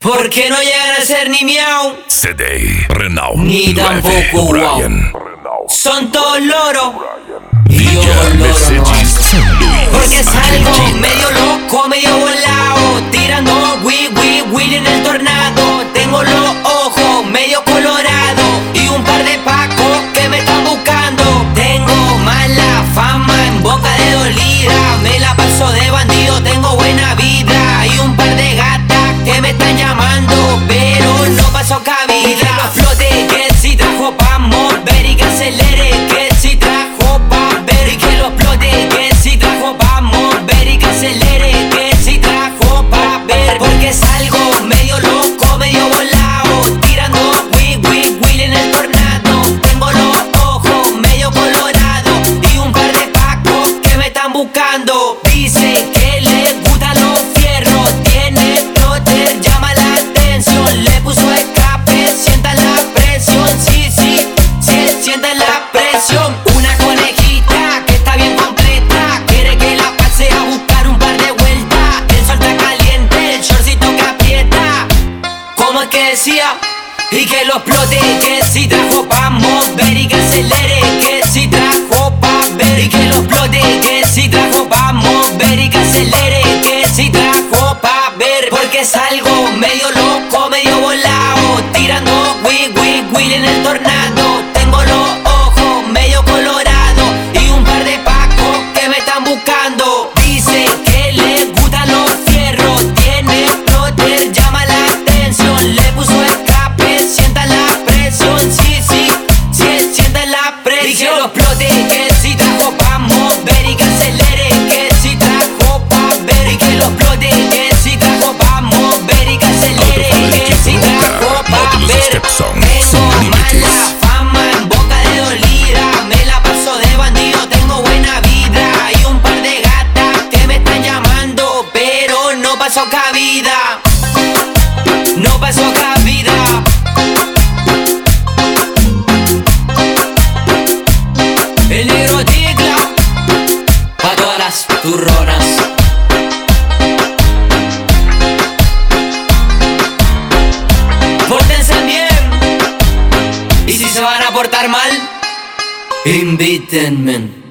Porque no llegan a ser ni miau, CD, Renault, ni 9, tampoco wow. Brian. Son todos loros y yo DJ loro no Messages, Luis porque salgo Argentina. medio loco, medio volado, tirando Will en el tornado. Tengo los ojos medio colorados y un par de pacos que me están buscando. Tengo mala fama en boca de dolida, me la paso de bandido, tengo buena vida y un par de gatas que me están llamando, pero no paso cabida. Y que lo explote, que si trajo pa' mover y que acelere, que si trajo pa' ver y que lo explote, que si trajo pa' mover y que acelere, que si trajo pa' ver. Porque salgo medio loco, medio volado, tirando Will en el tornado. Tengo los ojos medio colorados y un par de pacos que me están buscando. Dice que le gustan los fierros, tiene plotter, llama la atención. Le puso escape, sienta la presión, sí, sienta la presión. Una conejita que está bien completa, quiere que la pase a buscar un par de vueltas. El sol está caliente, el shortcito que aprieta. ¿Cómo es que decía? Y que lo explote, que si trajo pa' mover y que acelere, que si trajo pa' ver y que lo explote, que si trajo pa' mover y que acelere, que si trajo pa' ver. Porque salgo medio loco, medio volado, tirando Will en el tornado. Tengo los ojos medio colorados y un par de pacos que me están buscando. Dice que le gustan los fierros, tiene plotter, llama la atención. Le puso escape, sienta la presión, sí, sienta la presión. Y que lo explote, que si trajo pa' mover y que acelere, que si trajo pa' ver y que lo explote, que si trajo pa' mover y que acelere, que si trajo pa' ver. Tengo mala fama en boca de dolida, me la paso de bandido, tengo buena vida y un par de gatas que me están llamando, pero no paso cabida, no paso cabida. El negro tigla pa' todas las turronas. Pórtense bien y si se van a portar mal, invítenme.